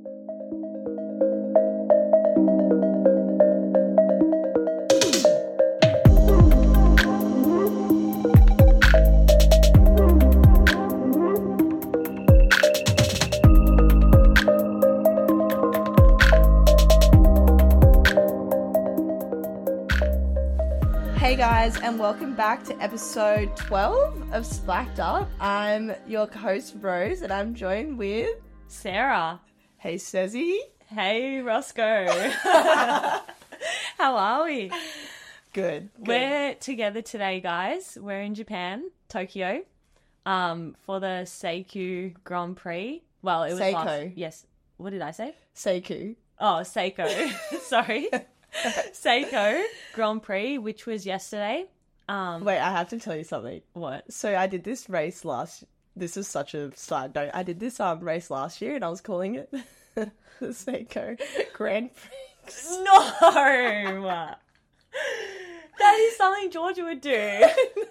Hey guys, and welcome back to episode 12 of Splacked Up. I'm your host Rose, and I'm joined with Sarah. Hey Cezzy. Hey Roscoe. How are we? Good. We're together today, guys. We're in Japan, Tokyo, for the Seikyo Grand Prix. Well, it was Seiko. Yes. What did I say? Seiku. Oh, Seiko. Sorry. Seiko Grand Prix, which was yesterday. Wait, I have to tell you something. What? So I did this race this is such a side note. I did this race last year, and I was calling it the Seiko Grand Prix. No! That is something Georgia would do.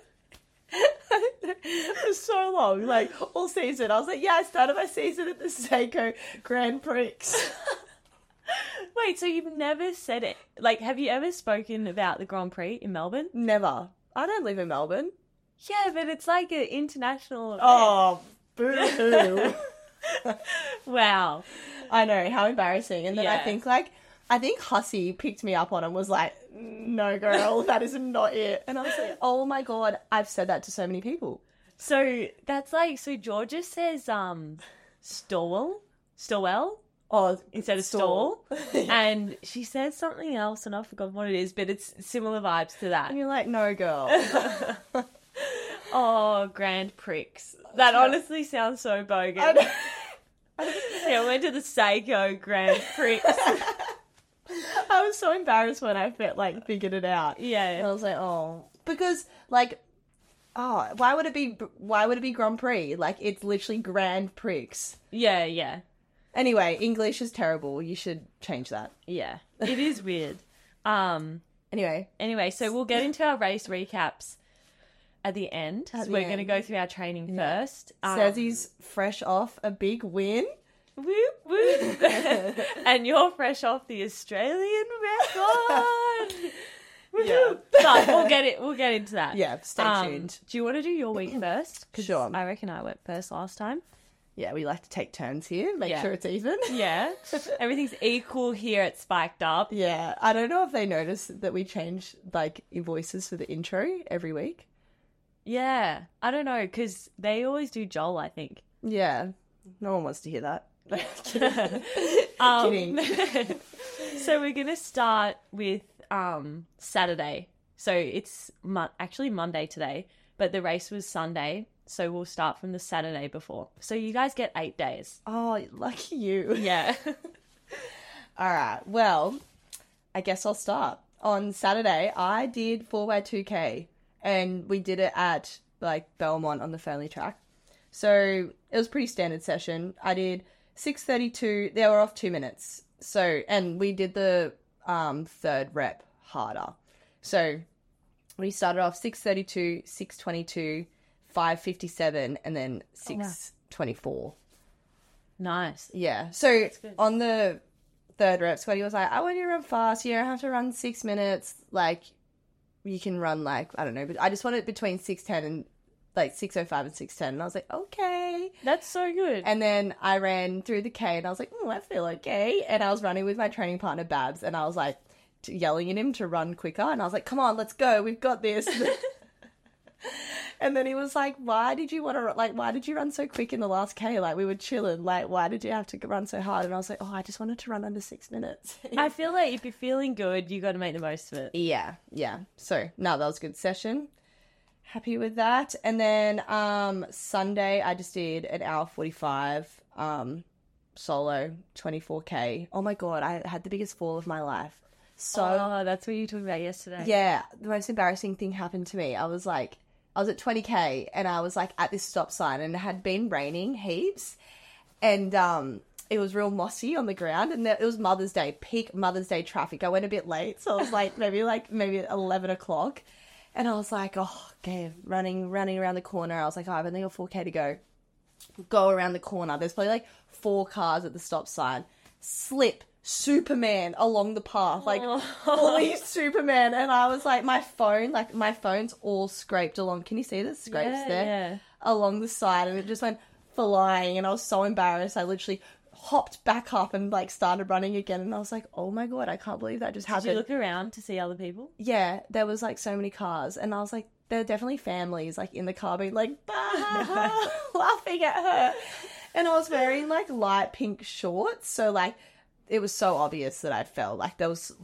For so long, like all season, I was like, yeah, I started my season at the Seiko Grand Prix. Wait, so you've never said it? Like, have you ever spoken about the Grand Prix in Melbourne? Never. I don't live in Melbourne. Yeah, but it's like an international event. Oh, boo-hoo. Wow. I know, how embarrassing. And then Yeah. I think Hussey picked me up on it and was like, no, girl, that is not it. And I was like, oh my God, I've said that to so many people. So that's like, so Georgia says Stowell Oh, instead of stall. And she says something else and I forgot what it is, but it's similar vibes to that. And you're like, no, girl. Oh, Grand Prix. That honestly sounds so bogus. I know. Yeah, I went to the Seiko Grand Prix. I was so embarrassed when I figured it out. And Yeah. I was like, oh, because why would it be Grand Prix? Like, it's literally Grand Prix. Yeah. Anyway, English is terrible. You should change that. Yeah. It is weird. Anyway, So we'll get into our race recaps at the end. At So the we're going to end. go through our training first. Cezzy's fresh off a big win. Whoop, whoop. And you're fresh off the Australian record. Yeah. But we'll get into that. Yeah, stay tuned. Do you want to do your week first? 'Cause Sure. I reckon I went first last time. Yeah, we like to take turns here, make Yeah. sure it's even. Yeah. Everything's equal here at Spiked Up. Yeah, I don't know if they notice that we change voices for the intro every week. Yeah. I don't know, because they always do Joel, I think. Yeah, no one wants to hear that. Um, Kidding. So we're going to start with Saturday. So it's actually Monday today, but the race was Sunday. So we'll start from the Saturday before. So you guys get 8 days. Oh, lucky you. Yeah. All right, well, I guess I'll start. On Saturday, I did 4x2K, and we did it at Belmont on the Fernley track. So it was a pretty standard session. I did 6:32. They were off 2 minutes. So, and we did the third rep harder. So we started off 6:32, 6:22, 5:57, and then 6:24. Nice. Yeah. So good. on the third rep, Scotty was like, I want you to run fast. You don't have to run 6 minutes. You can run I don't know, but I just want it between 6:10 and 6:05 and 6:10. And I was like, okay. That's so good. And then I ran through the K and I was like, I feel okay. And I was running with my training partner, Babs, and I was yelling at him to run quicker. And I was like, come on, let's go. We've got this. And then he was like, why did you run so quick in the last K? We were chilling. Why did you have to run so hard? And I was like, I just wanted to run under 6 minutes. I feel like if you're feeling good, you got to make the most of it. Yeah. So, no, that was a good session. Happy with that. And then Sunday, I just did an hour 45 solo 24K. Oh my God, I had the biggest fall of my life. So, that's what you were talking about yesterday. yeah, the most embarrassing thing happened to me. I was at 20K and I was at this stop sign and it had been raining heaps and it was real mossy on the ground and it was Mother's Day, peak Mother's Day traffic. I went a bit late, so I was maybe 11 o'clock and I was like, oh, okay, running around the corner. I was like, I've only got 4K to go. Go around the corner. There's probably 4 cars at the stop sign. slip Superman along the path, like fully Superman. And I was like, my phone's all scraped along. Can you see the scrapes there? Yeah. Along the side, and it just went flying, and I was so embarrassed. I literally hopped back up and like started running again, and I was like, oh my God, I can't believe that just happened. Did you look around to see other people? Yeah, there was like so many cars, and I was like, there are definitely families like in the car being like, bah, laughing at her. And I was wearing like light pink shorts, so like it was so obvious that I fell. Like there was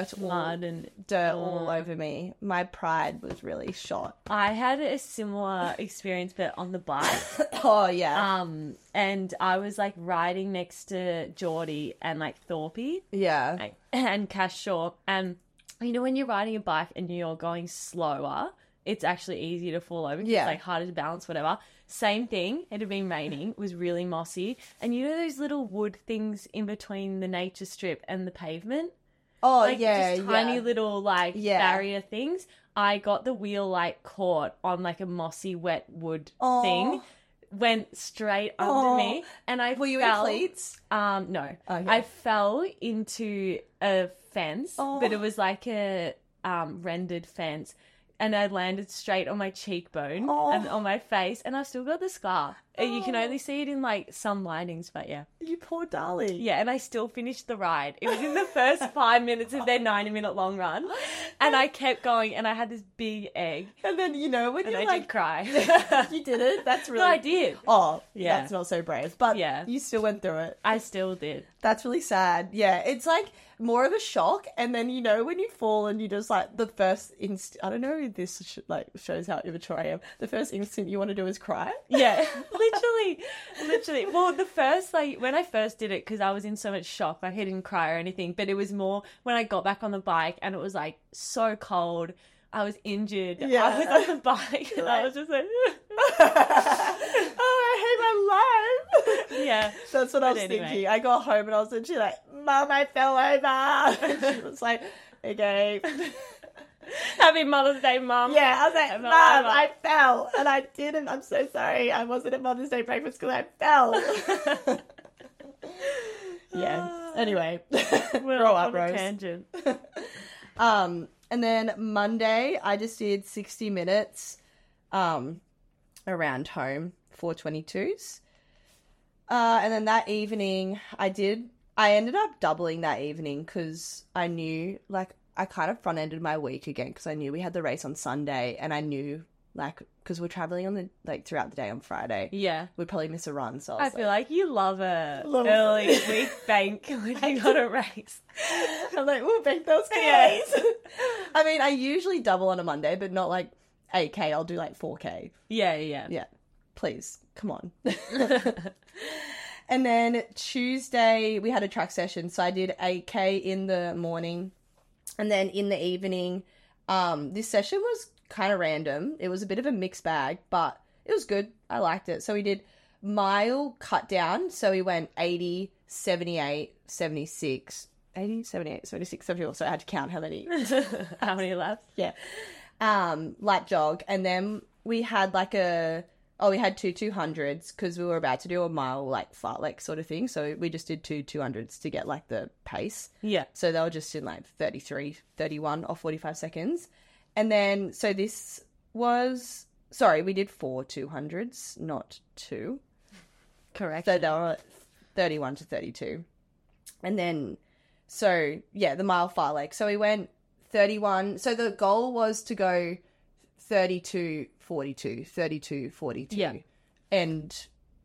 Mud and all over me. My pride was really shot. I had a similar experience, but on the bike. Oh yeah. And I was like riding next to Geordie and like Thorpe, Yeah. like, and Cash Shaw, and you know when you're riding a bike and you're going slower, it's actually easier to fall over. 'Cause Yeah. It's like harder to balance, whatever. Same thing. It had been raining. It was really mossy. And you know those little wood things in between the nature strip and the pavement? Oh Like yeah. just tiny yeah. little like Yeah. barrier things. I got the wheel like caught on like a mossy wet wood Oh. thing. Went straight under me, and I Were you fell. in cleats? No. Okay. I fell into a fence, Oh. but it was like a rendered fence, and I landed straight on my cheekbone Oh. and on my face, and I've still got the scar. You can only see it in like some lightings, but yeah. You poor darling. Yeah, and I still finished the ride. It was in the first 5 minutes of their 90-minute long run, and I kept going, and I had this big egg, And then you know when and you're I like, did cry. you did it. That's really. No, I did. Oh, Yeah. That's not so brave, but Yeah. you still went through it. I still did. That's really sad. Yeah, it's like more of a shock, and then you know when you fall and you just like the first I don't know if this like shows how immature I am. The first instant you want to do is cry. Yeah, literally. Well, the first, like, when I first did it, because I was in so much shock, like, I didn't cry or anything, but it was more when I got back on the bike and it was, like, so cold. I was injured. Yeah. I was on the bike and I was just like, Oh, I hate my life. yeah. That's what I was But anyway. thinking. I got home and I was literally like, Mum, I fell over. And she was like, okay. Happy Mother's Day, Mum. Yeah, I was like, fell Mum, over." I fell. And I didn't. I'm so sorry. I wasn't at Mother's Day breakfast because I fell. Yeah. Anyway. We're Grow off up, on a Rose. tangent. And then Monday, I just did 60 minutes around home, 422s. And then that evening, I ended up doubling that evening because I knew, like, I kind of front-ended my week again because I knew we had the race on Sunday, and I knew, like, because we're traveling on the, like, throughout the day on Friday. Yeah. We'd probably miss a run, so I I was feel like you love a Love- early week bank when you got a race. I'm like, we'll bank those Ks. I mean, I usually double on a Monday, but not like 8K. I'll do like 4K. Yeah. Yeah, please, come on. And then Tuesday, we had a track session, so I did 8K in the morning. And then in the evening, this session was kind of random. It was a bit of a mixed bag, but it was good. I liked it. So we did mile cut down. So we went 80, 78, 76, 80, 78, 76, 74. So I had to count how many. How many laps? Yeah. Light jog. And then we had we had two 200s because we were about to do a mile like fartlek sort of thing. So we just did two 200s to get like the pace. Yeah. So they were just in like 33, 31 or 45 seconds. And then, so this was, sorry, we did 4 200s, not 2. Correct. So they were 31 to 32. And then, so yeah, the mile fartlek. So we went 31. So the goal was to go 32, 42, 32, 42. Yeah. And,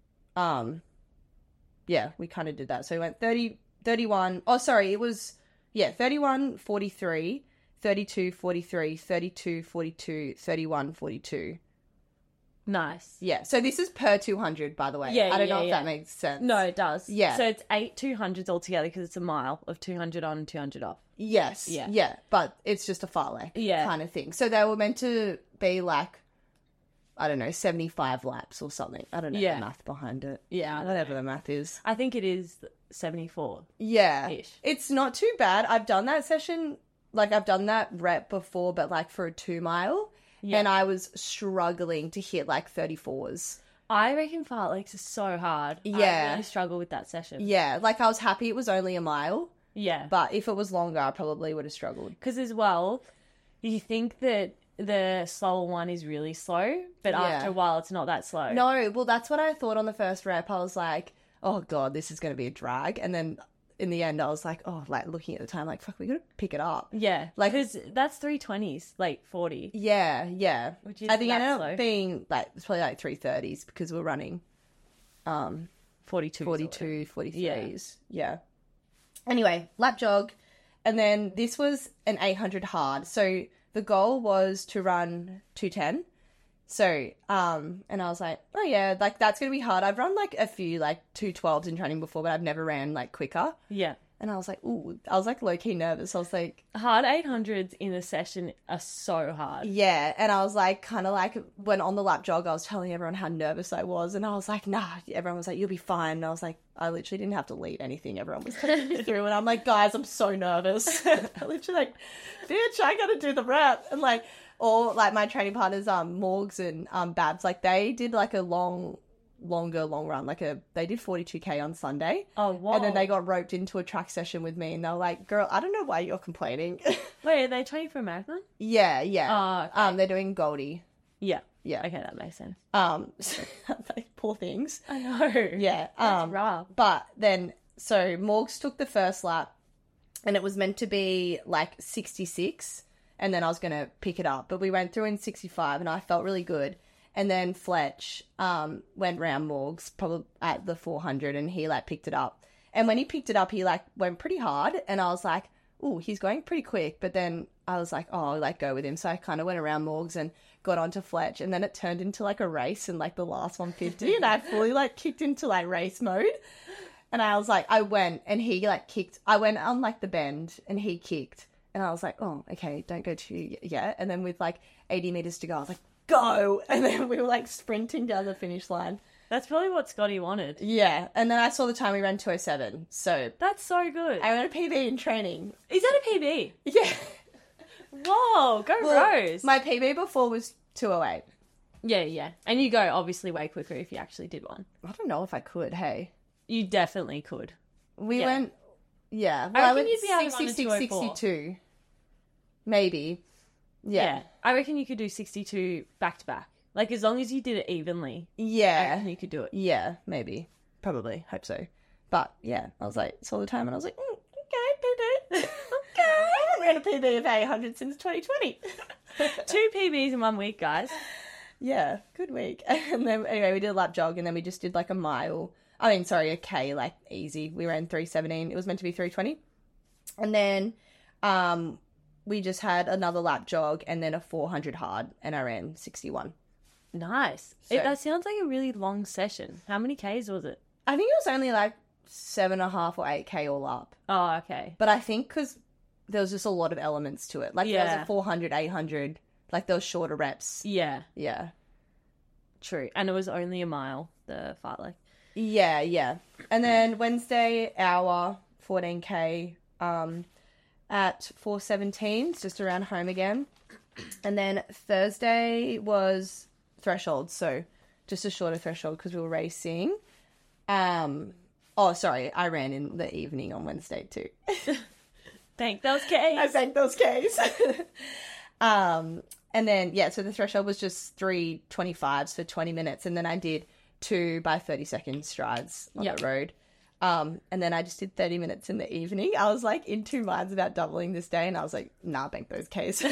yeah, we kind of did that. So we went 30, 31. Oh, sorry, it was, 31, 43, 32, 43, 32, 42, 31, 42. Nice. Yeah. So this is per 200, by the way. Yeah, I don't know yeah, if yeah. that makes sense. No, it does. Yeah. So it's 8 200s altogether because it's a mile of 200 on and 200 off. Yes. Yeah. Yeah. But it's just a fartlek Yeah. kind of thing. So they were meant to be like, I don't know, 75 laps or something. I don't know Yeah. the math behind it. Yeah. Whatever the math is. I think it is 74. Yeah. Ish. It's not too bad. I've done that session, like I've done that rep before, but like for a 2 mile. Yeah. And I was struggling to hit like 34s. I reckon fartleks are so hard. Yeah. I really struggle with that session. Yeah, like I was happy it was only a mile, Yeah. but if it was longer, I probably would have struggled. Because as well, you think that the slower one is really slow, but Yeah. after a while it's not that slow. No, well, that's what I thought on the first rep. I was like, oh God, this is going to be a drag. And then in the end, I was like, oh, like looking at the time, like, fuck, we got to pick it up. Yeah. Like- Because that's 3:20s, like 40. Yeah, yeah. Which is I think it that ended slow. up being like, it's probably like 3:30s because we're running 42. 42, 43s. Yeah. Anyway, lap jog. And then this was an 800 hard. So the goal was to run 210. So, and I was like, oh yeah, like that's going to be hard. I've run like a few like 212s in training before, but I've never ran like quicker. Yeah. And I was like, ooh, I was like low key nervous. I was like, Hard 800s in a session are so hard. yeah. And I was like, kind of like when on the lap jog, I was telling everyone how nervous I was. And I was like, nah, everyone was like, you'll be fine. And I was like, I literally didn't have to lead anything. Everyone was taking me through. And I'm like, guys, I'm so nervous. I literally like, bitch, I got to do the rep. And like, all like my training partners, Morgs and Babs, like they did like a long run. Like they did 42K on Sunday. Oh, wow. And then they got roped into a track session with me, and they were like, "Girl, I don't know why you're complaining." Wait, are they training for a marathon? yeah. Oh, okay. They're doing Goldie. Yeah. Yeah. Okay, that makes sense. Like, poor things. I know. Yeah. That's rough. But then, so Morgs took the first lap, and it was meant to be like 66, and then I was gonna pick it up, but we went through in 65, and I felt really good. And then Fletch went round Morgs probably at the 400, and he like picked it up. And when he picked it up, he like went pretty hard, and I was like, "Ooh, he's going pretty quick." But then I was like, "Oh, I'll like go with him." So I kind of went around Morgs and got onto Fletch, and then it turned into like a race in like the last 150, and I fully like kicked into like race mode. And I was like, I went, and he like kicked. I went on like the bend, and he kicked, and I was like, "Oh, okay, don't go too yet." And then with like 80 meters to go, I was like, go, and then we were like sprinting down the finish line. That's probably what Scotty wanted. Yeah, and then I saw the time we ran 2:07, so That's so good. I ran a PB in training. Is that a PB? Yeah, Whoa, go Rose. my PB before was 2:08. Yeah. And you go obviously way quicker if you actually did one. I don't know if I could. Hey, You definitely could. we Yeah. went. Yeah, I reckon went you'd be able to run a 66, 2:04. 62, maybe. Yeah, I reckon you could do 62 back to back. Like as long as you did it evenly, I yeah, reckon you could do it. yeah, maybe, probably, hope so. But yeah, I was like, saw the time, and I was like, okay, PB, okay. I haven't ran a PB of 800 since 2020. 2 PBs in 1 week, guys. Yeah, good week. And then anyway, we did a lap jog, and then we just did like a K, like easy. We ran 3:17. It was meant to be 3:20. And then we just had another lap jog and then a 400 hard, and I ran 61. Nice. So- That sounds like a really long session. How many Ks was it? I think it was only like 7.5 or 8K all up. Oh, okay. But I think because there was just a lot of elements to it. Like there was Yeah. a 400, 800, like those shorter reps. Yeah, Yeah. true. And it was only a mile, the fartlek. Yeah. And then Wednesday, hour, 14K, at 4:17, it's just around home again. And then Thursday was threshold, so just a shorter threshold because we were racing. I ran in the evening on Wednesday too. Thank those Ks. I banked those Ks. And then, yeah, so the threshold was just 3:25s for 20 minutes. And then I did 2 by 30-second strides on Yep. the road. And then I just did 30 minutes in the evening. I was like in 2 minds about doubling this day. And I was like, nah, bank those Ks.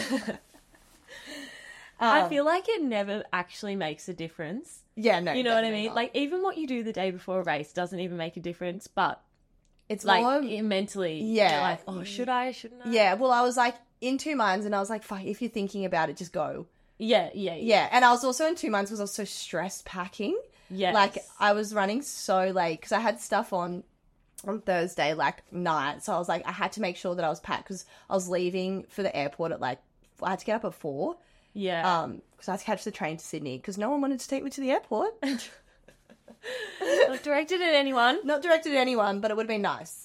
I feel like it never actually makes a difference. Yeah, no. You know what I definitely mean? not. Like, even what you do the day before a race doesn't even make a difference, but, it's like, more, mentally, Yeah. you're like, oh, should I, shouldn't I? yeah, well, I was like in 2 minds and I was like, fuck, if you're thinking about it, just go. Yeah. Yeah. And I was also in 2 minds because I was so stressed packing. Yes. Like, I was running so late because I had stuff on Thursday, like, night. So I was like, I had to make sure that I was packed because I was leaving for the airport at, like, I had to get up at 4. Yeah. Because I had to catch the train to Sydney because no one wanted to take me to the airport. Not directed at anyone. Not directed at anyone, but it would have been nice.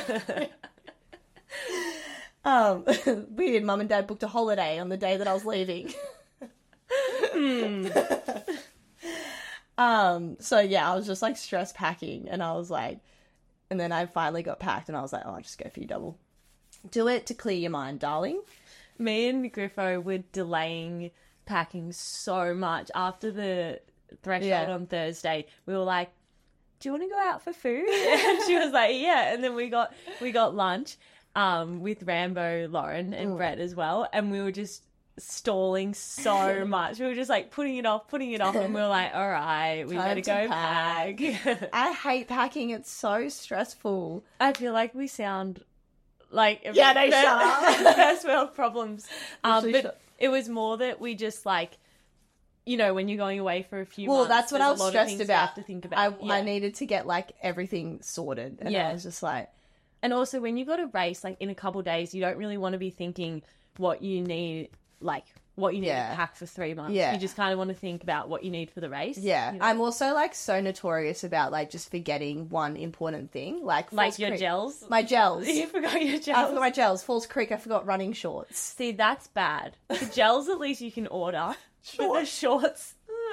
Weird, Mum and Dad booked a holiday on the day that I was leaving. So yeah, I was just like stress packing, and I was like, and then I finally got packed, and I was like, oh, I'll just go for your double. Do it to clear your mind, darling. Me and Griffo were delaying packing so much after the threshold on Thursday. We were like, do you want to go out for food? And she was like, yeah. And then we got lunch with Rambo, Lauren, and Brett as well. And we were just stalling so much. We were just like putting it off. And we were like, all right, we better go pack. I hate packing. It's so stressful. I feel like we sound like shut up. first world problems. Literally But it was more that we just like, you know, when you're going away for a few months. Well, that's what I was stressed you about. have to think about. I needed to get like everything sorted. And I was just like... And also when you got a race, like in a couple of days, you don't really want to be thinking what you need to pack for 3 months. Yeah. You just kind of want to think about what you need for the race. Yeah. You know? I'm also like so notorious about like just forgetting one important thing. Like your gels. My gels. You forgot your gels. I forgot my gels. Falls Creek, I forgot running shorts. See, that's bad. The gels at least you can order. But the shorts.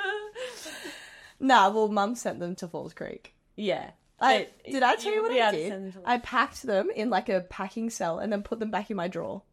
Nah, well, Mum sent them to Falls Creek. Yeah. Did I tell you what I did? Send them I packed them in like a packing cell and then put them back in my drawer.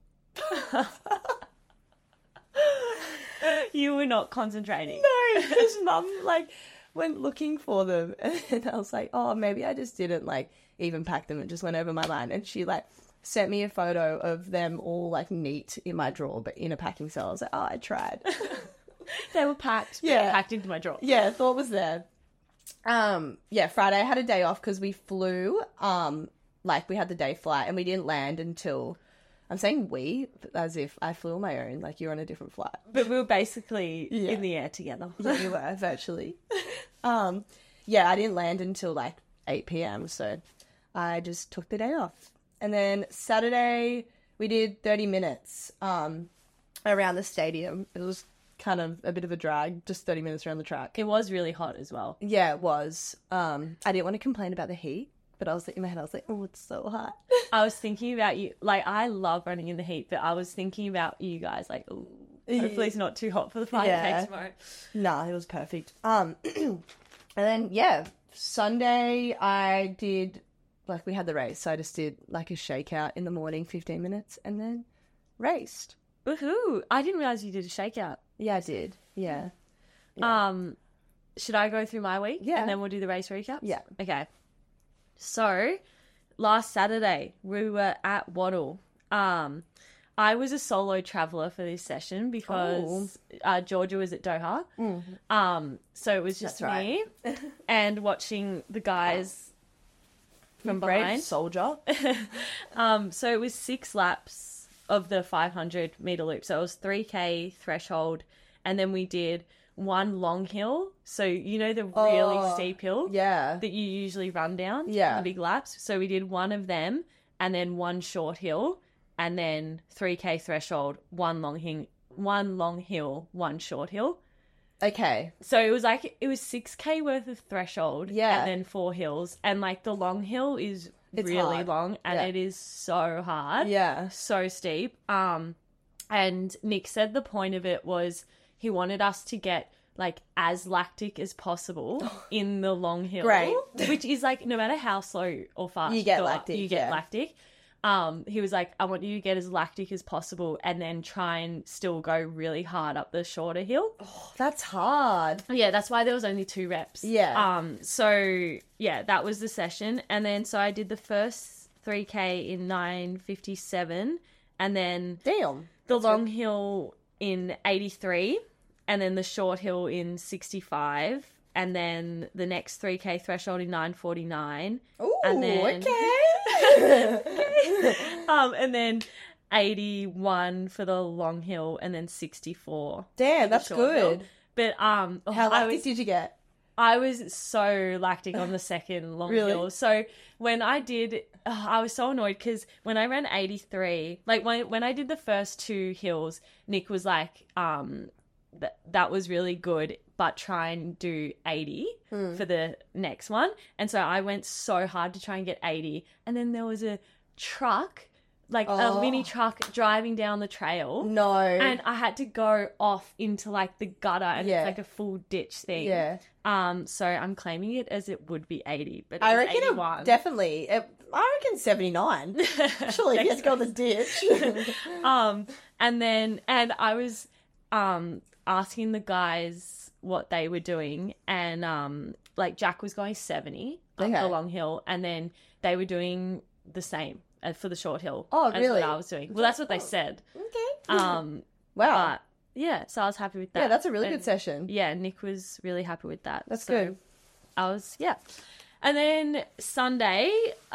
You were not concentrating. No, because Mum like went looking for them, and I was like, oh, maybe I just didn't like even pack them. It just went over my mind, and she like sent me a photo of them all like neat in my drawer, but in a packing cell. I was like, oh, I tried. They were packed. Yeah, packed into my drawer. Yeah, thought was there. Friday I had a day off because we flew. Like we had the day flight, and we didn't land until. I'm saying we, as if I flew on my own, like you're on a different flight. But we were basically in the air together. Yeah, we were, virtually. I didn't land until like 8 p.m, so I just took the day off. And then Saturday, we did 30 minutes around the stadium. It was kind of a bit of a drag, just 30 minutes around the track. It was really hot as well. Yeah, it was. I didn't want to complain about the heat. But I was like, in my head, I was like, oh, it's so hot. I was thinking about you. Like, I love running in the heat, but I was thinking about you guys. Like, oh, hopefully it's not too hot for the 5K tomorrow. Nah, it was perfect. And then, Sunday I did, like, we had the race. So I just did, like, a shakeout in the morning, 15 minutes, and then raced. Woohoo! I didn't realize you did a shakeout. Yeah, I did. Yeah. Should I go through my week? Yeah. And then we'll do the race recaps? Yeah. Okay. So, last Saturday, we were at Wattle. I was a solo traveller for this session because Georgia was at Doha. So it was just me and watching the guys from behind. Brave soldier. So it was 6 laps of the 500 metre loop. So it was 3K threshold, and then we did 1 long hill. So, you know, the really steep hill that you usually run down? Yeah. The big laps. So we did 1 of them, and then 1 short hill, and then 3K threshold, 1 long hill, 1 short hill. Okay. So it was 6K worth of threshold, and then 4 hills. And like the long hill is really hard. long, and it is so hard. Yeah. So steep. And Nick said the point of it was he wanted us to get like as lactic as possible in the long hill. Great. Which is like no matter how slow or fast you get lactic. You get lactic. He was like, I want you to get as lactic as possible and then try and still go really hard up the shorter hill. Oh, that's hard. Yeah, that's why there was only 2 reps. Yeah. So yeah, that was the session. And then so I did the first 3K in 9:57, and then the long hill in 83, and then the short hill in 65, and then the next 3K threshold in 9:49. Ooh, and then, okay. And then 81 for the long hill, and then 64. Damn, that's good. Hill. But how lactic did you get? I was so lactic on the second long hill. So when I did, I was so annoyed because when I ran 83, like when I did the first 2 hills, Nick was like, that was really good, but try and do 80 for the next one. And so I went so hard to try and get 80. And then there was a truck like a mini truck driving down the trail. No. And I had to go off into like the gutter, and Yeah. it's like a full ditch thing. Yeah. So I'm claiming it as it would be 80, but I it's reckon 81. it definitely. I reckon 79. Surely if you have to go in the ditch. And I was asking the guys what they were doing, and like Jack was going 70 up Okay. the long hill, and then they were doing the same for the short hill. Oh, as really? what I was doing. Well, that's what they said. Okay. Wow. But yeah, so I was happy with that. Yeah, that's a really And, good session. Yeah, Nick was really happy with that. That's So good. I was, yeah. And then Sunday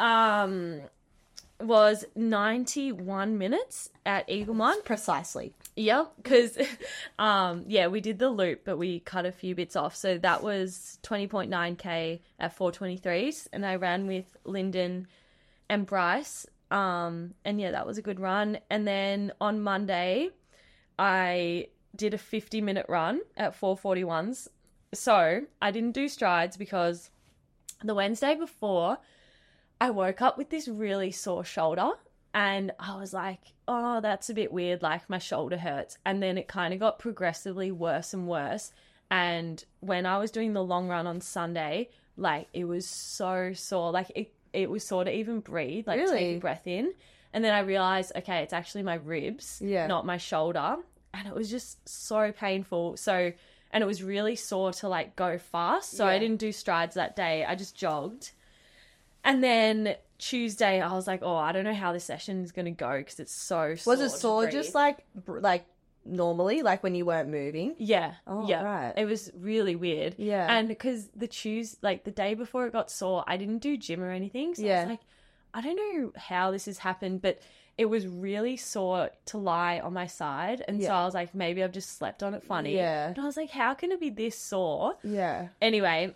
was 91 minutes at Eaglemont. Precisely. Yep, because we did the loop, but we cut a few bits off. So that was 20.9k at 4:23s, and I ran with Lyndon and Bryce. And yeah, that was a good run. And then on Monday, I did a 50-minute run at 4:41s. So I didn't do strides because the Wednesday before, I woke up with this really sore shoulder, and I was like, oh, that's a bit weird, like my shoulder hurts. And then it kind of got progressively worse and worse. And when I was doing the long run on Sunday, like it was so sore, like it was sore to even breathe, like Really? take a breath in. And then I realized, okay, it's actually my ribs, not my shoulder. And it was just so painful. And it was really sore to like go fast. So I didn't do strides that day. I just jogged. And then Tuesday, I was like, oh, I don't know how this session is going to go because it's so sore. Was it sore just like normally, like when you weren't moving? Yeah. Oh, yeah. right. It was really weird. Yeah. And because the day before it got sore, I didn't do gym or anything. So I was like, I don't know how this has happened, but it was really sore to lie on my side. And so I was like, maybe I've just slept on it funny. Yeah. And I was like, how can it be this sore? Yeah. Anyway,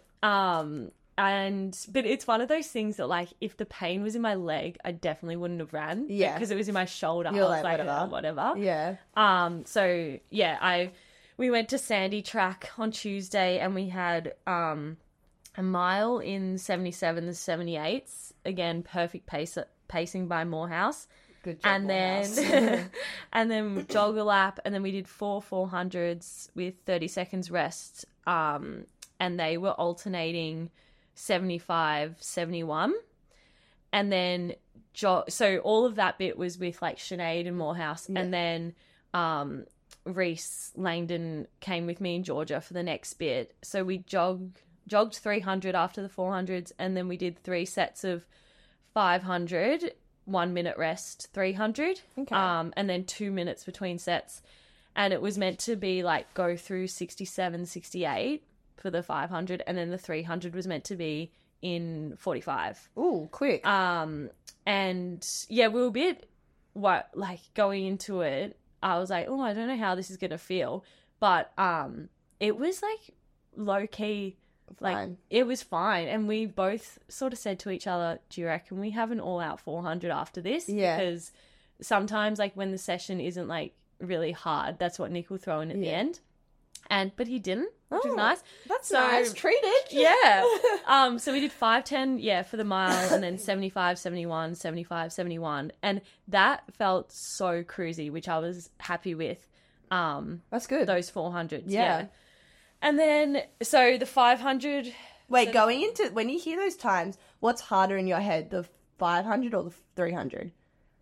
but it's one of those things that like if the pain was in my leg, I definitely wouldn't have ran. Yeah. Because it was in my shoulder. You're I was like, like, whatever. oh, whatever. Yeah. So yeah, we went to Sandy Track on Tuesday, and we had a mile in 77s, 78s. Again, perfect pacing by Morehouse. Good job. And then and then jog a lap, and then we did 400s with 30 seconds rest. And they were alternating 75, 71. And then so all of that bit was with like Sinead and Morehouse. And then Reese Langdon came with me in Georgia for the next bit. So we jogged 300 after the 400s, and then we did 3 sets of 500, 1 minute rest, 300, and then 2 minutes between sets. And it was meant to be like go through 67, 68 for the 500, and then the 300 was meant to be in 45. Ooh, quick. And yeah, we were a bit going into it, I was like, oh, I don't know how this is gonna feel, but it was like low key. Like, Fine. it was fine. And we both sort of said to each other, do you reckon we have an all-out 400 after this? Yeah. Because sometimes, like, when the session isn't, like, really hard, that's what Nick will throw in at the end. But he didn't, which is nice. That's So- nice. Treated. Yeah. So we did 5:10, for the mile, and then 75, 71, 75, 71. And that felt so cruisy, which I was happy with. That's good. Those 400s. Yeah. And then, so the 500... Wait, going into, when you hear those times, what's harder in your head, the 500 or the 300?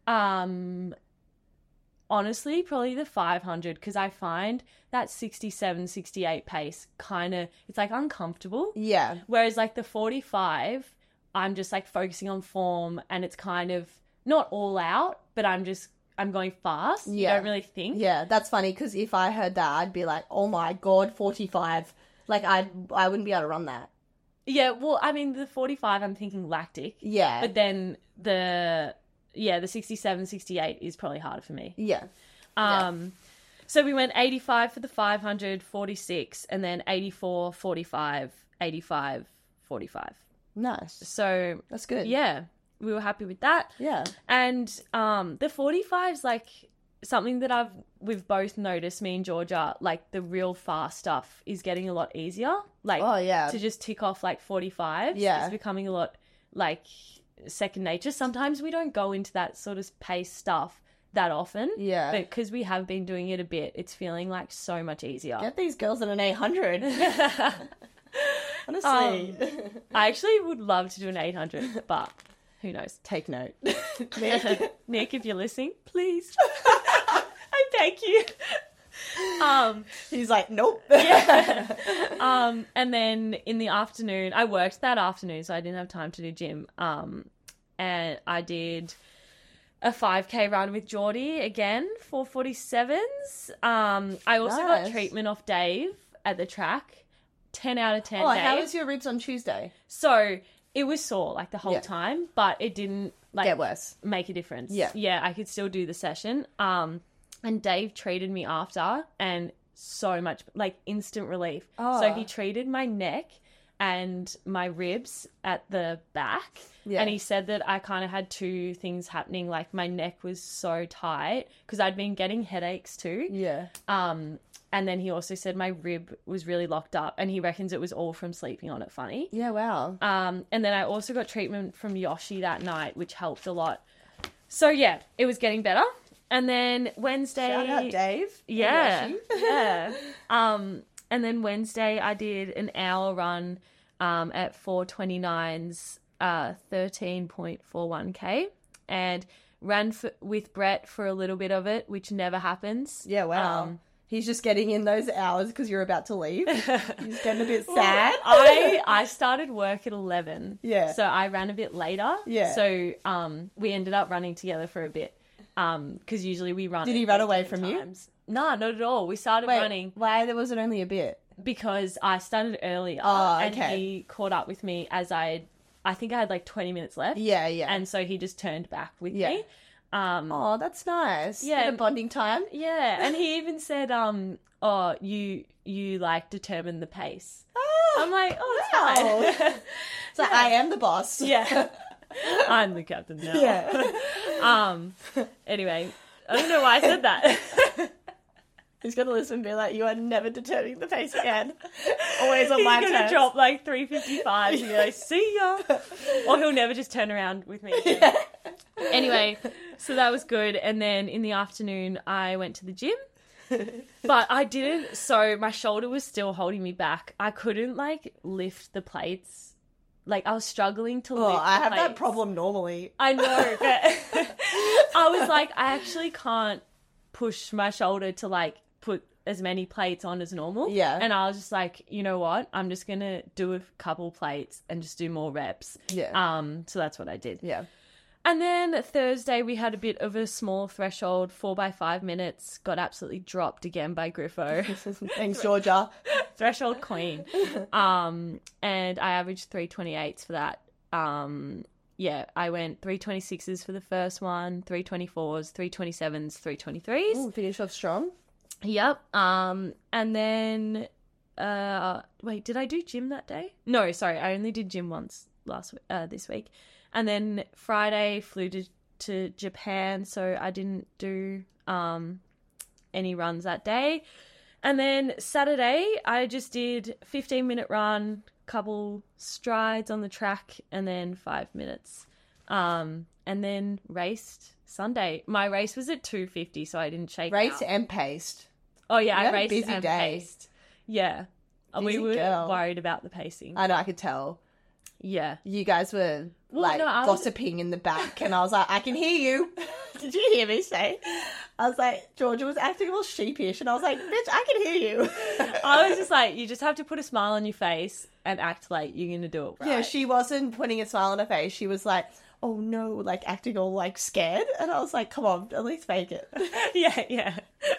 Honestly, probably the 500, because I find that 67, 68 pace kind of, it's like uncomfortable. Yeah. Whereas like the 45, I'm just like focusing on form, and it's kind of not all out, but I'm going fast. Yeah. You don't really think. Yeah, that's funny, because if I heard that, I'd be like, oh my God, 45. Like, I wouldn't be able to run that. Yeah, well, I mean, the 45, I'm thinking lactic. Yeah. But then the 67, 68 is probably harder for me. Yeah. So we went 85 for the 500, 46, and then 84, 45, 85, 45. Nice. So That's good. yeah, we were happy with that. Yeah. And the 45's like something that we've both noticed, me and Georgia, like the real fast stuff is getting a lot easier. Like, Oh, yeah. to just tick off like 45. Yeah. It's becoming a lot like second nature. Sometimes we don't go into that sort of pace stuff that often. Yeah. But because we have been doing it a bit, it's feeling like so much easier. Get these girls in an 800. Honestly. I actually would love to do an 800, but who knows? Take note. Nick, if you're listening, please. I beg you. He's like, nope. And then in the afternoon, I worked that afternoon, so I didn't have time to do gym. And I did a 5K run with Geordie again, 4:47s. I also got treatment off Dave at the track. 10 out of 10. Oh, Dave. how was your ribs on Tuesday? So it was sore like the whole time, but it didn't like get worse. Make a difference. Yeah, I could still do the session. And Dave treated me after, and so much like instant relief. Oh. So he treated my neck and my ribs at the back. Yeah. And he said that I kind of had two things happening. Like my neck was so tight because I'd been getting headaches too. Yeah. And then he also said my rib was really locked up, and he reckons it was all from sleeping on it funny. Yeah, wow. And then I also got treatment from Yoshi that night, which helped a lot. So yeah, it was getting better. And then Wednesday... Shout out Dave. Yeah. Yeah. And then Wednesday I did an hour run at 4:29's 13.41k, and ran with Brett for a little bit of it, which never happens. Yeah, wow. He's just getting in those hours because you're about to leave. He's getting a bit sad. I started work at 11. Yeah. So I ran a bit later. Yeah. So we ended up running together for a bit. Because usually we run. Did he run away from you? No, not at all. We started running. Why was it only a bit? Because I started earlier. Oh, okay. And he caught up with me as I think I had like 20 minutes left. Yeah, yeah. And so he just turned back with me. Oh, that's nice. Yeah. Bit of bonding time. Yeah. And he even said, oh, you like determine the pace. Oh, I'm like, oh, wow. it's fine. So I am the boss. Yeah. I'm the captain now. Yeah. Anyway, I don't know why I said that. He's going to listen and be like, you are never determining the pace again. Always on my terms. He's going to drop like 355 and be like, see ya. Or he'll never just turn around with me again. Yeah. Anyway, so that was good. And then in the afternoon, I went to the gym. But I didn't, so my shoulder was still holding me back. I couldn't like lift the plates. Like, I was struggling to lift I have plates. that problem normally. I know, but I was like, I actually can't push my shoulder to, like, put as many plates on as normal. Yeah. And I was just like, you know what? I'm just going to do a couple plates and just do more reps. Yeah. So that's what I did. Yeah. And then Thursday, we had a bit of a small threshold, 4x5 minutes, got absolutely dropped again by Griffo. Thanks, Georgia. Threshold queen. And I averaged 328s for that. Yeah, I went 326s for the first one, 324s, 327s, 323s. Ooh, finish off strong. Yep. And then, wait, did I do gym that day? No, sorry, I only did gym once this week. And then Friday flew to Japan, so I didn't do any runs that day. And then Saturday, I just did 15-minute run, couple strides on the track, and then 5 minutes. And then raced Sunday. My race was at 2:50, so I didn't shake Raced out. and paced. Oh, yeah, You I had a raced busy and day. paced. Yeah. Busy We were girl. worried about the pacing. I know, I could tell. Yeah. You guys were I was- gossiping in the back, and I was like, I can hear you. Did you hear me say? I was like, Georgia was acting all sheepish, and I was like, bitch, I can hear you. I was just like, you just have to put a smile on your face and act like you're going to do it right. Yeah, she wasn't putting a smile on her face. She was like, oh no, like acting all like scared. And I was like, come on, at least fake it. Yeah.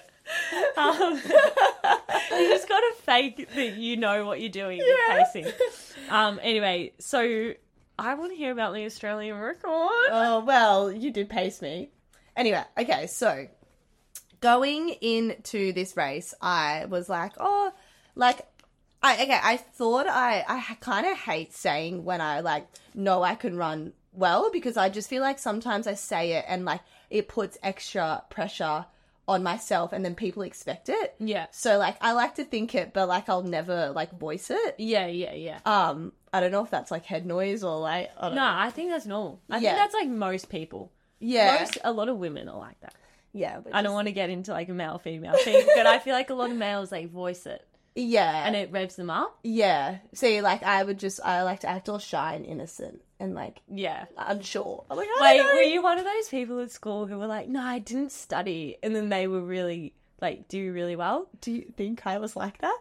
You just got to fake that you know what you're doing with pacing. Anyway, so I want to hear about the Australian record. Oh, well, you did pace me. Anyway, okay, so going into this race, I was like, I thought I kind of hate saying when I, like, know I can run well, because I just feel like sometimes I say it and, like, it puts extra pressure on myself and then people expect it. Yeah. So, like, I like to think it, but, like, I'll never, like, voice it. Yeah, yeah, yeah. I don't know if that's, like, head noise or, like, I don't No, know. I think that's normal. I Yeah. think that's, like, most people. Yeah. A lot of women are like that. Yeah. But I don't want to get into, like, a male-female thing, but I feel like a lot of males, like, voice it. Yeah. And it revs them up. Yeah. See, like, I like to act all shy and innocent and, like, Yeah. unsure. I'm like, I Wait, don't know. were you one of those people at school who were like, no, I didn't study, and then they were really, like, do really well? Do you think I was like that?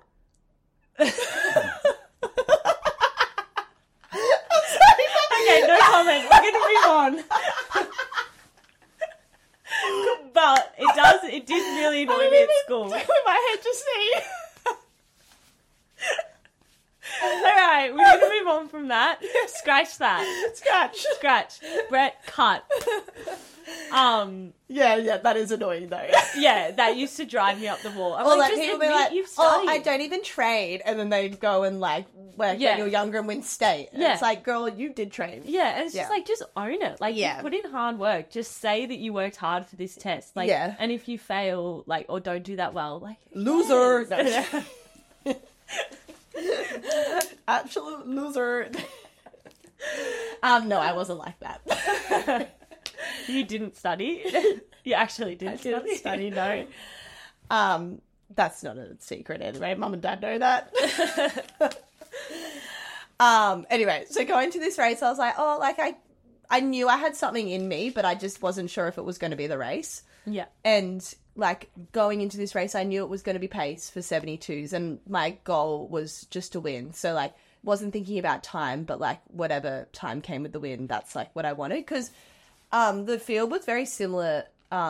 Okay, no comment. We're gonna move on. But it did really annoy me at school. With my head just see. Alright, we're gonna move on from that. Scratch that. Scratch. Brett, cut. Yeah, that is annoying though. Yeah, that used to drive me up the wall. I'm Or like just people be admit like, you've "Oh, studied. I don't even train," and then they go and like work Yeah. when you're younger and win state. And Yeah. It's like, girl, you did train. Yeah, and it's Yeah. just like, just own it. Like, Yeah. you put in hard work. Just say that you worked hard for this test. Like, Yeah. and if you fail, like, or don't do that well, like, who Loser. cares? No. Absolute loser. No, I wasn't like that. You didn't study. You actually didn't study, no. That's not a secret anyway. Mum and Dad know that. Anyway, so going to this race, I was like, oh, like I knew I had something in me, but I just wasn't sure if it was going to be the race. Yeah. And like going into this race, I knew it was going to be pace for 72s, and my goal was just to win. So like, wasn't thinking about time, but like whatever time came with the win, that's like what I wanted. Because the field was very similar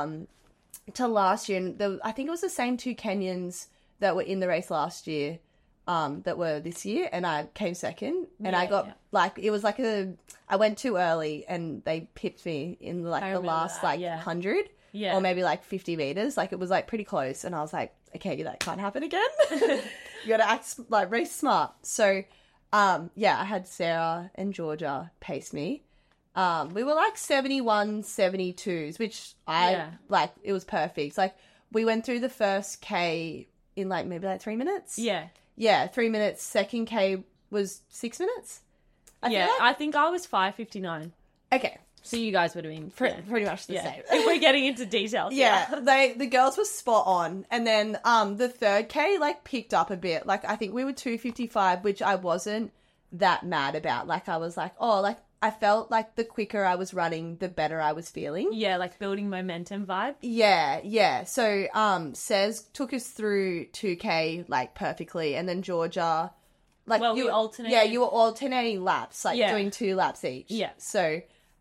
to last year, and I think it was the same two Kenyans that were in the race last year that were this year, and I came second, and I got like, it was like I went too early and they pipped me in like the last like 100 or maybe like 50 meters. Like it was like pretty close, and I was like, okay, that can't happen again. You gotta act like race smart. So I had Sarah and Georgia pace me. We were like 71, 72s, which like, it was perfect. Like we went through the first K in like maybe like 3 minutes. Yeah, 3 minutes. Second K was 6 minutes. I think I was 5:59. Okay. So you guys would have been Pretty much the same. If we're getting into details. The girls were spot on. And then the third K like picked up a bit. Like I think we were 2:55, which I wasn't that mad about. Like I was like, oh, like I felt like the quicker I was running, the better I was feeling. Yeah, like building momentum vibe. Yeah. So Cez took us through 2K like perfectly, and then Georgia, like we alternated. Yeah, you were alternating laps, like doing 2 laps each. Yeah. So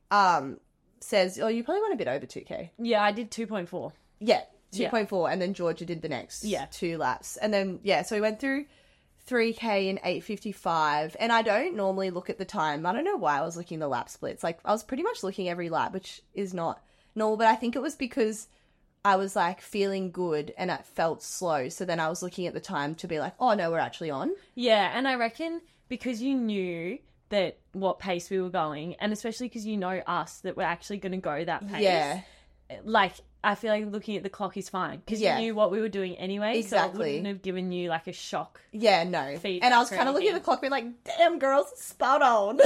Cez, oh, you probably went a bit over 2K. Yeah, I did 2.4. Yeah, 2.4, and then Georgia did the next 2 laps, and then so we went through 3K in 8:55, and I don't normally look at the time. I don't know why I was looking at the lap splits. Like I was pretty much looking every lap, which is not normal, but I think it was because I was like feeling good and it felt slow. So then I was looking at the time to be like, oh no, we're actually on. Yeah, and I reckon because you knew that what pace we were going, and especially because you know us, that we're actually going to go that pace. Yeah. Like, I feel like looking at the clock is fine because you knew what we were doing anyway. Exactly. So it wouldn't have given you like a shock. Yeah, no. Feedback And I was or kind of looking at anything. the clock being like, damn, girls, spot on.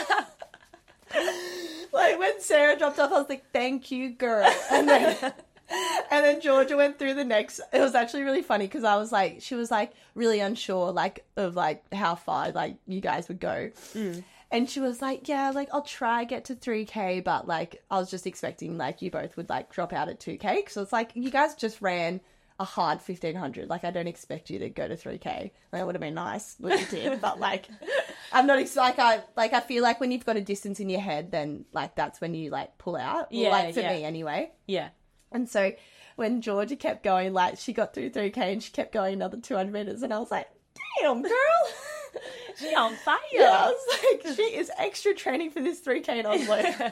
Like when Sarah dropped off, I was like, thank you, girl. And then Georgia went through the next. It was actually really funny because I was like, she was like really unsure like of like how far like you guys would go. And she was like, yeah, like I'll try get to 3K, but like I was just expecting like you both would like drop out at 2K. So it's like, you guys just ran a hard 1500. Like I don't expect you to go to 3K. Like, that would have been nice what you did, but like I'm not I feel like when you've got a distance in your head, then like that's when you like pull out. Well, like for me anyway. Yeah. And so when Georgia kept going, like she got through 3K and she kept going another 200 meters, and I was like, damn, girl. She on fire. Yeah, I was like, she is extra training for this 3K, and I was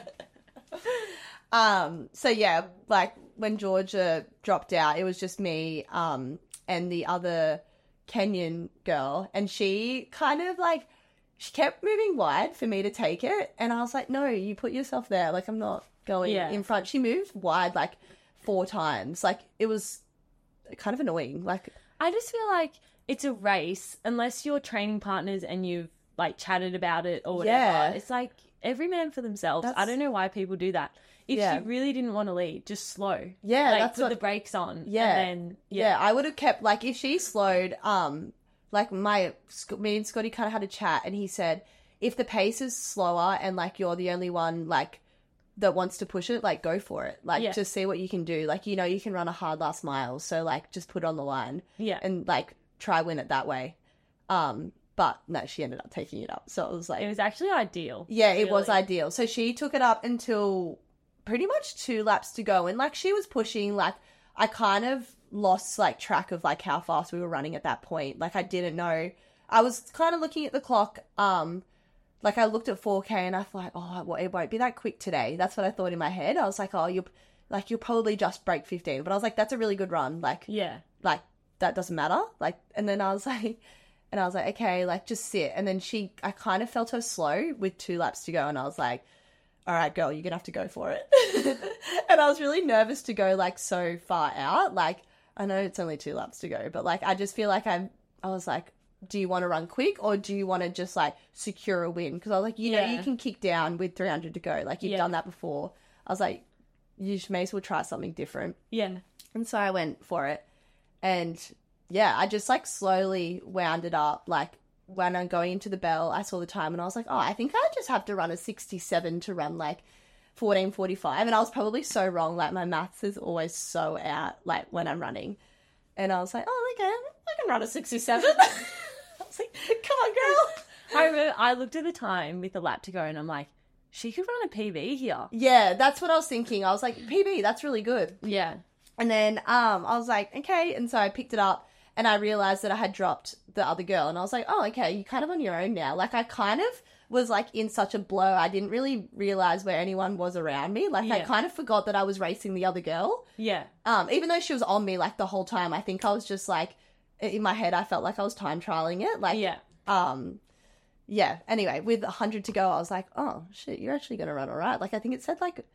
like, so yeah, like when Georgia dropped out, it was just me, and the other Kenyan girl, and she kind of like, she kept moving wide for me to take it, and I was like, no, you put yourself there, like I'm not going in front. She moved wide, like 4 times. Like, it was kind of annoying. Like, I just feel like it's a race, unless you're training partners and you've, like, chatted about it or whatever. Yeah. It's like, every man for themselves. I don't know why people do that. If Yeah. you really didn't want to lead, just slow. Yeah, like, that's put what- the brakes on. Yeah. And then, yeah, I would have kept, like, if she slowed, like, me and Scotty kind of had a chat, and he said, if the pace is slower and, like, you're the only one, like, that wants to push it, like, go for it. Like, Yeah. just see what you can do. Like, you know, you can run a hard last mile, so, like, just put it on the line. Yeah. And, like, try win it that way. But, no, she ended up taking it up. So it was, like... It was actually ideal. Yeah, it was really. ideal. So she took it up until pretty much 2 laps to go. And, like, she was pushing, like, I kind of lost, like, track of, like, how fast we were running at that point. Like, I didn't know. I was kind of looking at the clock. Like, I looked at 4K and I thought, oh, well, it won't be that quick today. That's what I thought in my head. I was like, oh, you'll probably just break 15. But I was like, that's a really good run. Like, Yeah. like, that doesn't matter. Like, and then I was like, okay, like, just sit. And then I kind of felt her slow with 2 laps to go. And I was like, all right, girl, you're going to have to go for it. And I was really nervous to go, like, so far out. Like, I know it's only 2 laps to go, but, like, I just feel like I was like, do you want to run quick or do you want to just, like, secure a win? Because I was like, you know, Yeah. you can kick down with 300 to go. Like, you've Yeah. done that before. I was like, you may as well try something different. Yeah. And so I went for it. And yeah, I just like slowly wound it up. Like when I'm going into the bell, I saw the time and I was like, oh, I think I just have to run a 67 to run like 14:45. And I was probably so wrong. Like my maths is always so out, like when I'm running. And I was like, oh, okay, I can run a 67. I was like, come on, girl. I remember I looked at the time with the lap to go and I'm like, she could run a PB here. Yeah, that's what I was thinking. I was like, PB, that's really good. Yeah. And then I was like, okay. And so I picked it up and I realized that I had dropped the other girl. And I was like, oh, okay, you're kind of on your own now. Like, I kind of was, like, in such a blur. I didn't really realize where anyone was around me. Like, I Yeah. kind of forgot that I was racing the other girl. Yeah. Even though she was on me, like, the whole time. I think I was just, like, in my head, I felt like I was time trialing it. Like, Yeah. yeah. Anyway, with 100 to go, I was like, oh, shit, you're actually going to run all right. Like, I think it said, like,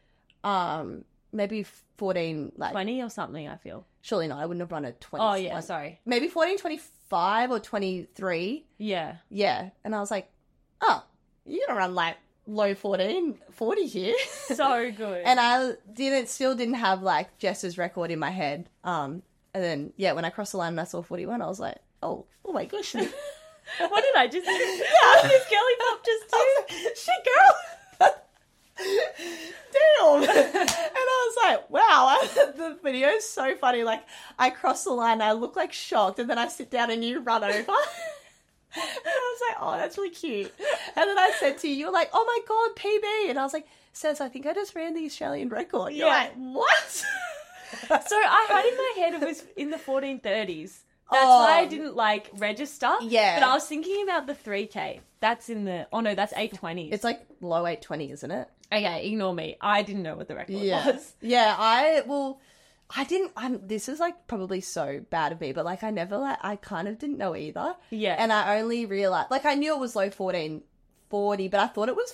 maybe 14, like... 20 or something, I feel. Surely not. I wouldn't have run a 20. Oh, yeah, sorry. Maybe 14:25 or 23. Yeah. Yeah. And I was like, oh, you're going to run like low 14:40 here. So good. And I still didn't have like Jess's record in my head. And then, yeah, when I crossed the line and I saw 41, I was like, oh my gosh. What did I just do? Yeah, this girly pop just do. Shit, girl. Damn. And I was like, wow, the video is so funny. Like, I cross the line, I look like shocked, and then I sit down and you run over. And I was like, oh, that's really cute. And then I said to you, you were like, oh my God, PB. And I was like, Says, I think I just ran the Australian record. You're Yeah. like, what? So I had in my head it was in the 1430s. That's why I didn't like register. Yeah. But I was thinking about the 3K. That's in the... Oh no, that's 820s. It's like low 820, isn't it? Okay, ignore me. I didn't know what the record Yeah. was. Yeah, I didn't, this is like probably so bad of me, but like I kind of didn't know either. Yeah. And I only realized, like I knew it was low 1440, but I thought it was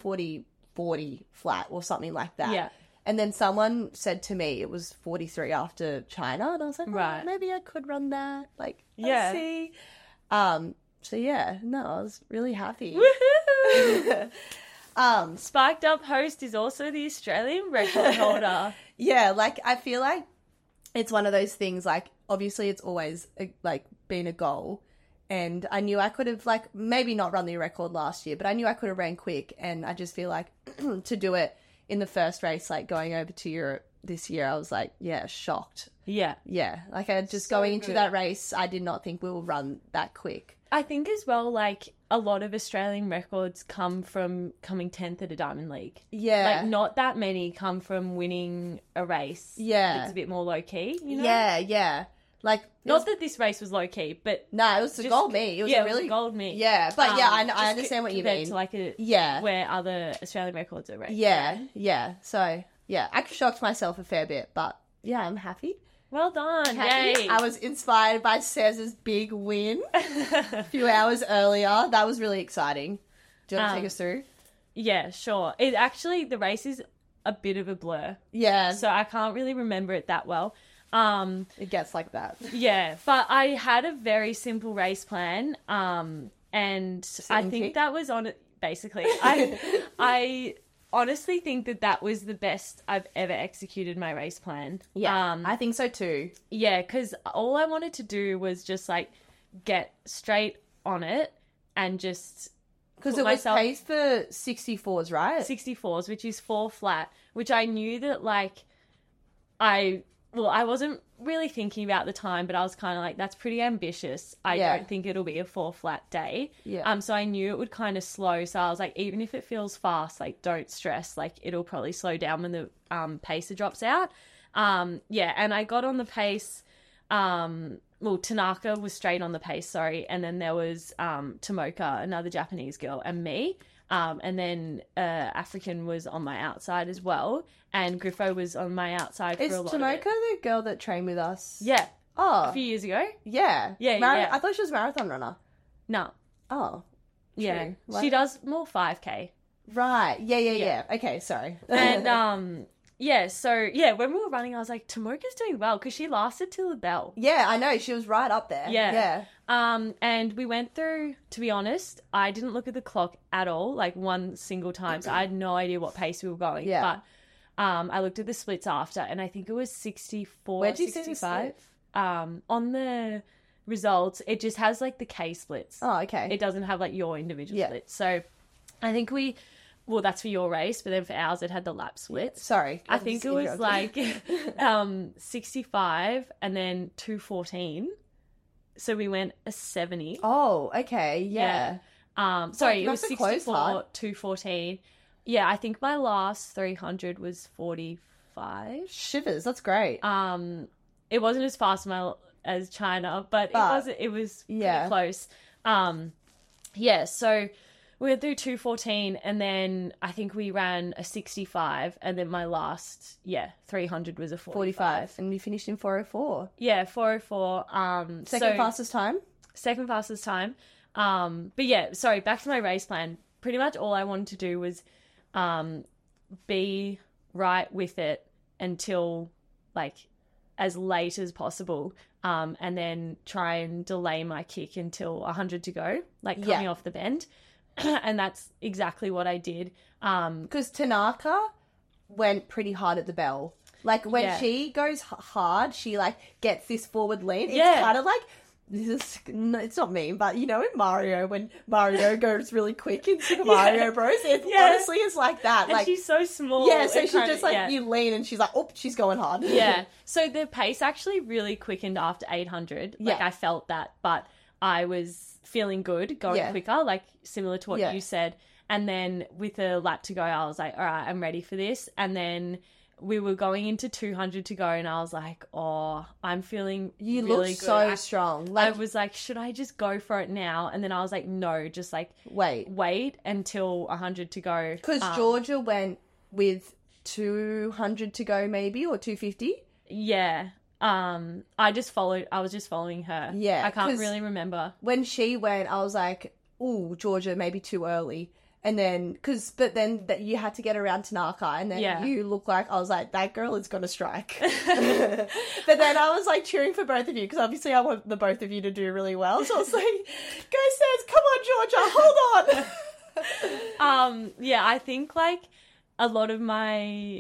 1440 flat or something like that. Yeah. And then someone said to me it was 43 after China, and I was like, Right. maybe I could run that. Like, Yeah. let's see. So yeah, no, I was really happy. Woohoo! Spiked Up Host is also the Australian record holder. Yeah, like I feel like it's one of those things, like obviously it's always like been a goal, and I knew I could have like maybe not run the record last year, but I knew I could have ran quick, and I just feel like to do it in the first race, like going over to Europe this year, I was like, yeah, shocked. Yeah. Yeah, like I just So going into good. that race, I did not think we will run that quick. I think as well, like, a lot of Australian records come from coming 10th at a Diamond League. Yeah. Like, not that many come from winning a race. Yeah. It's a bit more low-key, you know? Yeah. Like, Not that this race was low-key, but... no, it was a just- gold meet. It was yeah, a really it was a gold meet. Yeah, but yeah, I Just understand what you compared mean. to, like, Yeah. where other Australian records are raced. Yeah. So, yeah, I shocked myself a fair bit, but yeah, I'm happy. Well done. Happy. Yay. I was inspired by Cez's big win a few hours earlier. That was really exciting. Do you want to take us through? Yeah, sure. It actually, the race is a bit of a blur. Yeah. So I can't really remember it that well. It gets like that. Yeah, but I had a very simple race plan. And I think kick? that was on it, basically. I honestly think that was the best I've ever executed my race plan. Yeah, I think so too. Yeah, because all I wanted to do was just like get straight on it and just because it was paced for 64s, right? 64s, which is 4 flat, which I knew that like I wasn't really thinking about the time, but I was kind of like, that's pretty ambitious. I don't think it'll be a 4 flat day. Yeah. So I knew it would kind of slow. So I was like, even if it feels fast, like don't stress. Like it'll probably slow down when the pacer drops out. Yeah. And I got on the pace. Tanaka was straight on the pace, sorry. And then there was Tomoka, another Japanese girl, and me. And then African was on my outside as well. And Griffo was on my outside for a lot of it. Is Tomoka the girl that trained with us? Yeah. Oh. A few years ago? Yeah. Yeah. I thought she was a marathon runner. No. Oh. Yeah. What? She does more 5K. Right. Yeah. Okay, sorry. And, yeah, so, yeah, when we were running, I was like, Tomoka's doing well, because she lasted till the bell. Yeah, I know. She was right up there. Yeah. And we went through, to be honest, I didn't look at the clock at all, like one single time, so I had no idea what pace we were going. Yeah. But I looked at the splits after, and I think it was 64, Where'd you 65. On the results, it just has, like, the K splits. Oh, okay. It doesn't have, like, your individual splits. So I think well, that's for your race, but then for ours, it had the lap splits. Sorry. I think it was like 65 and then 214. So we went a 70. Oh, okay. Yeah. Sorry, it was That's a close 64, part. 214. Yeah, I think my last 300 was 45. Shivers. That's great. It wasn't as fast as China, but it was pretty close. Yeah, so we went through 214, and then I think we ran a 65, and then my last 300 was a 45. And we finished in 4:04. Yeah, 4:04. Second fastest time. Second fastest time. But yeah, sorry, back to my race plan. Pretty much all I wanted to do was be right with it until like as late as possible, and then try and delay my kick until 100 to go, like coming off the bend. And that's exactly what I did. Because Tanaka went pretty hard at the bell. Like, when she goes hard, she, like, gets this forward lean. It's kind of like, it's not mean, but, you know, in Mario, when Mario goes really quick in Super Mario Bros, it honestly is like that. And like, she's so small. Yeah, so she just, like, you lean and she's like, oh, she's going hard. Yeah. So the pace actually really quickened after 800. Like, I felt that, but I was feeling good going quicker, like similar to what you said. And then with a lap to go, I was like, all right, I'm ready for this. And then we were going into 200 to go, and I was like, oh, I'm feeling you really look good. so strong. Like, I was like, should I just go for it now? And then I was like, no, just like wait until 100 to go. Because Georgia went with 200 to go maybe, or 250. Yeah. I was just following her. Yeah. I can't really remember. When she went, I was like, ooh, Georgia, maybe too early. And then, but then you had to get around Tanaka, and then you look like, I was like, that girl is going to strike. But then I was like cheering for both of you, because obviously I want the both of you to do really well. So I was like, go Sez, come on, Georgia, hold on. Yeah, I think like a lot of my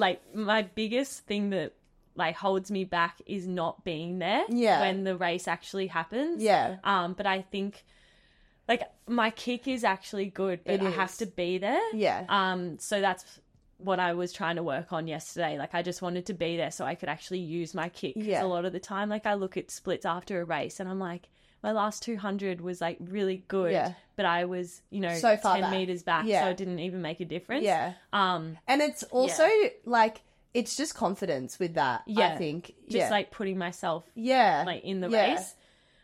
biggest thing that like holds me back is not being there when the race actually happens. Yeah. But I think like my kick is actually good, but I have to be there. Yeah. So that's what I was trying to work on yesterday. Like I just wanted to be there so I could actually use my kick. Yeah. A lot of the time, like I look at splits after a race and I'm like, my last 200 was like really good, but I was, so far 10 meters back, so it didn't even make a difference. Yeah. And it's also like, it's just confidence with that, I think. Just like putting myself like in the race.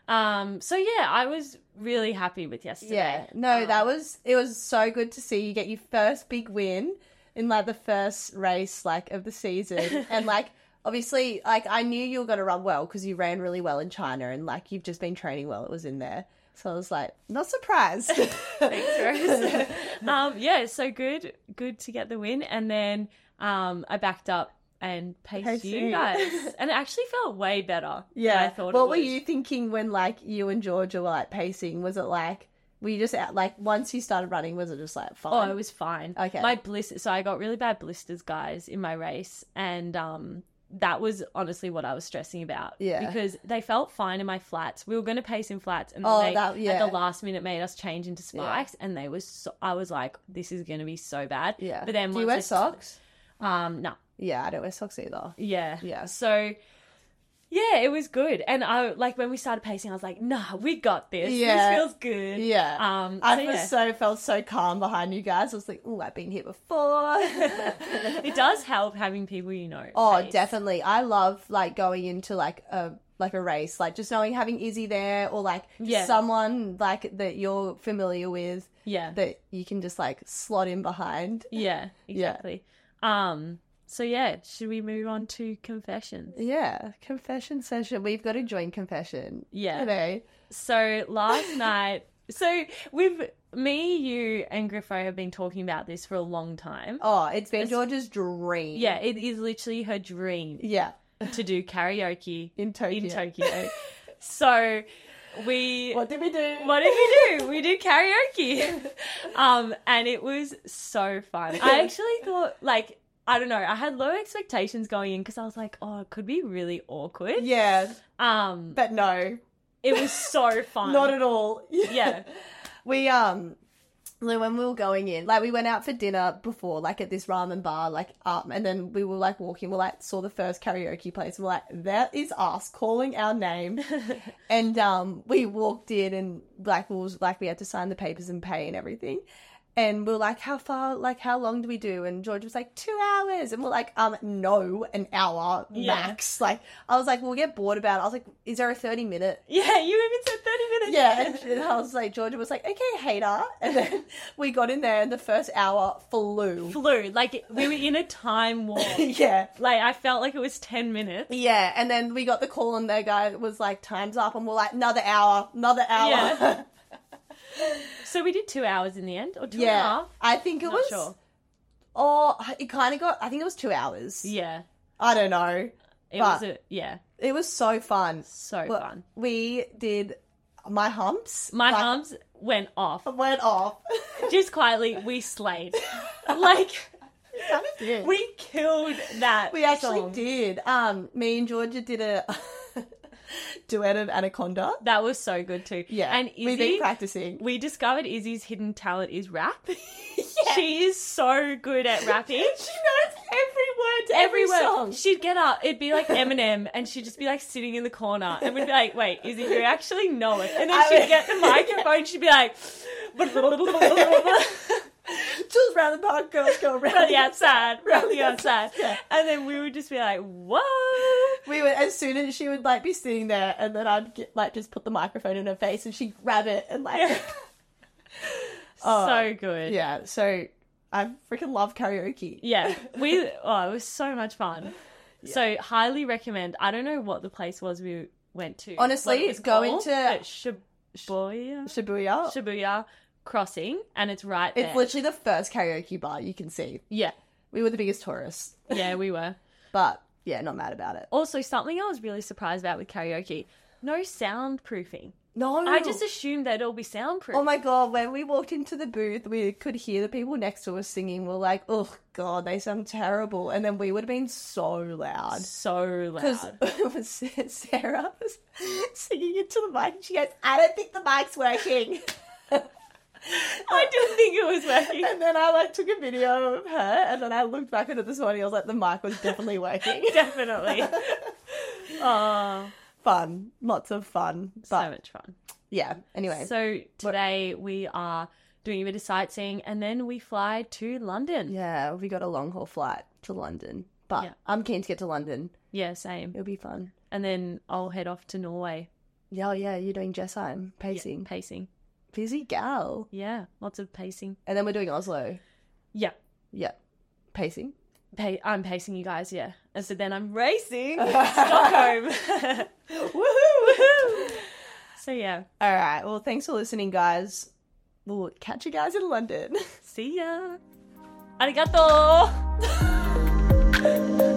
So I was really happy with yesterday. Yeah. No, it was so good to see you get your first big win in like the first race like of the season. And like obviously like I knew you were going to run well because you ran really well in China, and like you've just been training well. It was in there. So I was like, not surprised. Thanks, Rose. So good to get the win. And then I backed up and paced Paced you you. guys. And it actually felt way better than I thought What it were would. you thinking when, like, you and Georgia were, like, pacing? Was it, like, were you just out, like, once you started running, was it just, like, Oh, fine? it was fine. Okay. My blisters, so I got really bad blisters, guys, in my race. And that was honestly what I was stressing about. Yeah. Because they felt fine in my flats. We were going to pace in flats. And then Oh, they, yeah. at the last minute, made us change into spikes. And they was so, I was like, this is going to be so bad. Yeah. But then Do you once wear it- socks? No. Yeah, I don't wear socks either. Yeah. Yeah. So, yeah, it was good. And I, like, when we started pacing, I was like, nah, we got this. Yeah. This feels good. Yeah. I felt so calm behind you guys. I was like, oh, I've been here before. It does help having people you know. Oh, pace. definitely. I love, like, going into, like a race, like, just knowing having Izzy there, or, like, Yeah. someone, like, that you're familiar with Yeah. that you can just, like, slot in behind. Yeah, exactly. So yeah, should we move on to confessions? Yeah, confession session. We've got to join confession. Yeah. Today. So last night, so me, you, and Griffo have been talking about this for a long time. Oh, it's been George's dream. Yeah, it is literally her dream Yeah. to do karaoke In Tokyo. in Tokyo. So we... What did we do? What did we do? We did karaoke. And it was so fun. I actually thought, like, I don't know, I had low expectations going in because I was like, oh, it could be really awkward. Yeah, But but no, it was so fun. not at all. Yeah. We, when we were going in, like, we went out for dinner before, like, at this ramen bar, like, and then we were, like, walking, we, like, saw the first karaoke place, and we're like, that is us calling our name. And, we walked in, and, like, we had to sign the papers and pay and everything. And we're like, how far, like, how long do we do? And George was like, 2 hours. And we're like, no, an hour max. Like, I was like, we'll get bored about it. I was like, is there a 30-minute? Yeah, you even said 30 minutes. Yeah. And I was like, Georgia was like, okay, hater. And then we got in there and the first hour flew. Like, we were in a time warp. Yeah. Like, I felt like it was 10 minutes. Yeah. And then we got the call and the guy was like, time's up. And we're like, another hour. Yeah. So we did 2 hours in the end, or 2.5? Yeah. I think it Not was. sure. Oh, it kind of got, I think it was 2 hours. Yeah. I don't know. It was It was so fun. so Well, fun. We did my humps. My like, arms went off. went off. Just quietly, we slayed. Like, Kind of did. we killed that We actually song. did. Me and Georgia did a duet of Anaconda. That was so good too. Yeah. And we've been Izzy, practicing. we discovered Izzy's hidden talent is rap. She is so good at rapping. She knows every word to every Everywhere. song. She'd get up, it'd be like Eminem, and she'd just be like sitting in the corner, and we'd be like, wait, Izzy, you actually know it. And then she'd get the microphone, she'd be like, Just round the park, girls go around round the outside, round the outside. Yeah. And then we would just be like, what? We would, as soon as she would, like, be sitting there, and then I'd get, like, just put the microphone in her face, and she'd grab it, and, like... Oh, So good. yeah, so I freaking love karaoke. Yeah, it was so much fun. So highly recommend. I don't know what the place was we went to. Honestly, what it was going called, to- but Shibuya. Shibuya Crossing, and it's right there. It's literally the first karaoke bar you can see. Yeah, We were the biggest tourists, yeah, we were. but yeah, not mad about it. Also, something I was really surprised about with karaoke: no soundproofing. No, I just assumed that it'll be soundproof. Oh my god, when we walked into the booth, we could hear the people next to us singing. We're like, oh god, they sound terrible. And then we would have been so loud. So Because loud. Sarah was singing into the mic and she goes, I don't think the mic's working. I didn't think it was working. And then I like took a video of her and then I looked back at it this morning. I was like, the mic was definitely working. Definitely. Oh, Fun. Lots of fun. so But much fun. yeah, anyway. So today we are doing a bit of sightseeing, and then we fly to London. Yeah, we got a long haul flight to London. But Yeah. I'm keen to get to London. Yeah, same. It'll be fun. And then I'll head off to Norway. Yeah, you're doing Jessheim, pacing. Yeah, pacing. Busy gal. Yeah, lots of pacing. And then we're doing Oslo. Yeah. Yeah. Pacing. I'm pacing, you guys, yeah. And so then I'm racing Stockholm. Woohoo! So yeah, All right. Well, thanks for listening, guys. We'll catch you guys in London. see ya. Arigato! Bye.